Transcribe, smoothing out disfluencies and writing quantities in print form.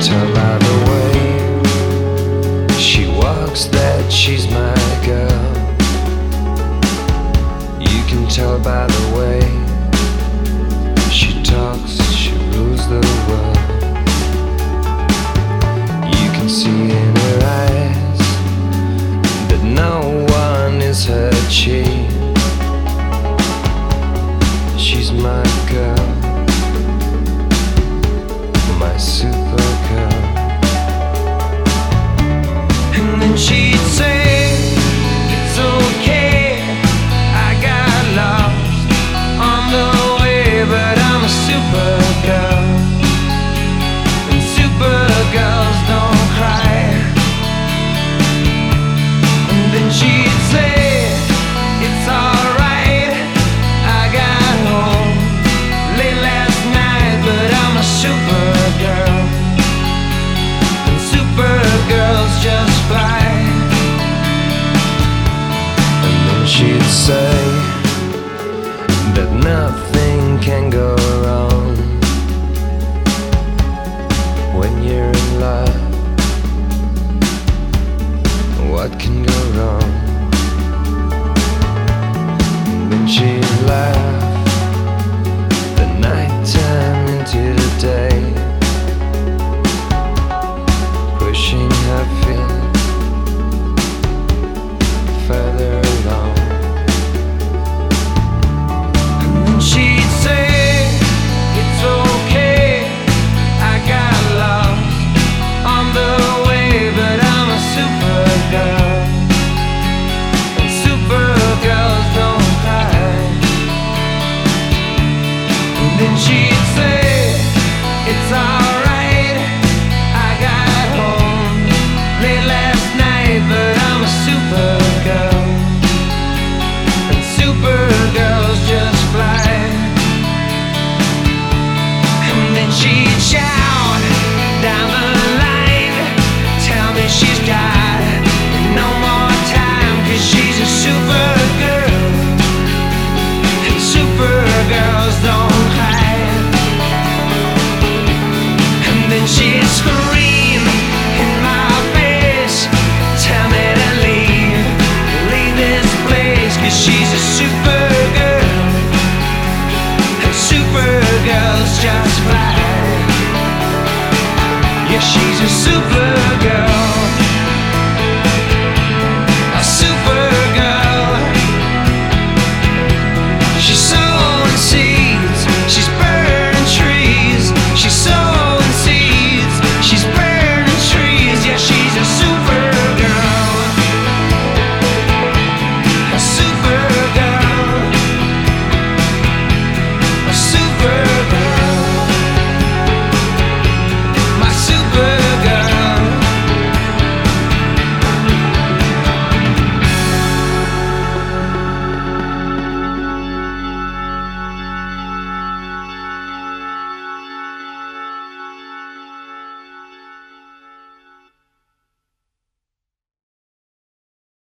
tell by the way she walks that she's my girl. You can tell by the way she talks, she rules the world. You can see in her eyes that no one is her chief. She's my girl, my super girl. And then she'd say, it's okay, I got lost on the way, but I'm a super girl, and super girls don't cry. And then she'd say, it's alright, I got home late last night, but I'm a super girl, and super girls just fly. And then she'd say that nothing can go wrong when you're in love. What can go wrong? And then she'd laugh the nighttime into the day, pushing her feet further along. And then she'd say, it's okay, I got lost on the way, but I'm a super girl, and super girls don't cry. And then she'd say, it's alright, I got home late last night, but I'm a super girl, and super girls just fly. And then she'd shout down the line, tell me she's got no more time, 'cause she's a super girl, and super girls don't hide. And then she'd scream in my face, tell me to leave this place, 'cause she's a super girl, and super girls just fly. Yeah, she's a super girl.